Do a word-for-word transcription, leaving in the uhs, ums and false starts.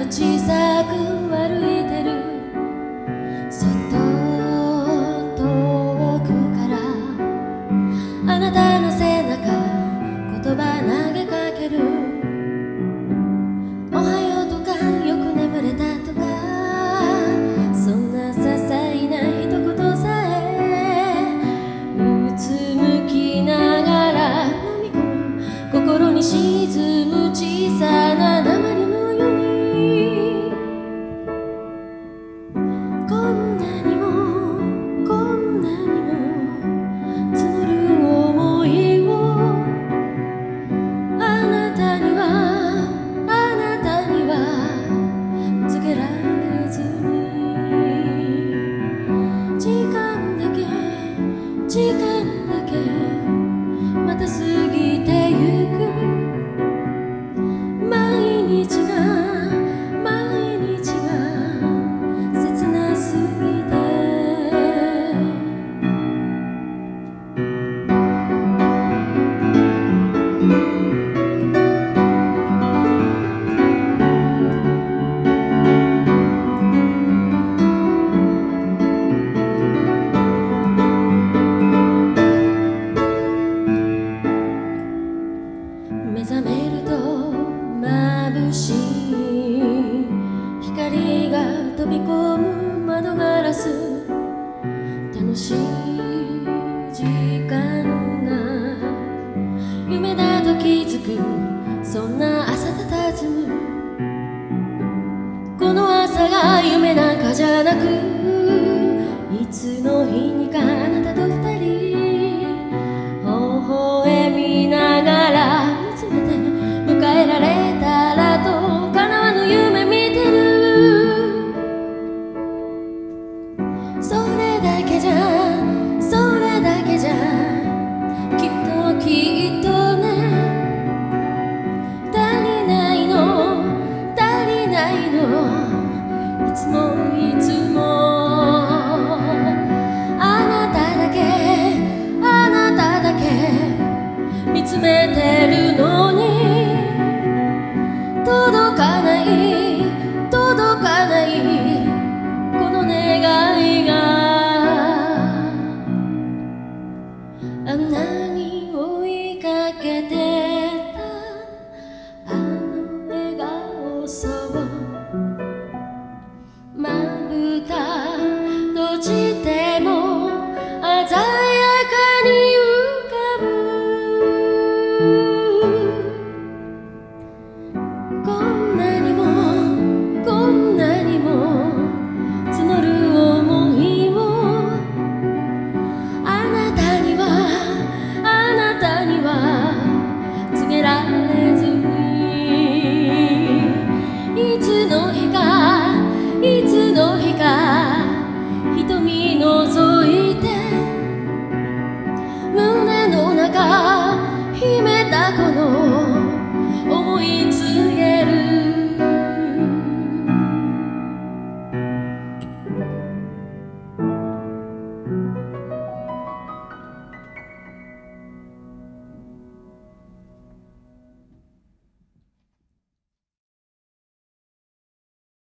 小さく歩いてるそっと遠くからあなたの背中言葉投げかけるおはようとかよく眠れたとかそんな些細な一言さえうつむきながら飲み込む心に沈む小さな鉛のようにこんなにもこんなにも募る想いをあなたにはあなたには告げられずに時間だけ時間だけまた過ぎてゆく毎日が毎日が切なすぎて目覚めると眩しい光が飛び込む窓ガラス楽しい時間が夢だと気づくそんな朝たたずむこの朝が夢なんかじゃなくいつの日にかあなたと二人微笑みながら迎えられたらと叶わぬ夢見てるそれだけじゃそれだけじゃきっときっとね足りないの足りないのいつもいつもあなただけあなただけ見つめてるのに届かない届かないこの願いがあんなに追いかけてたあの笑顔そう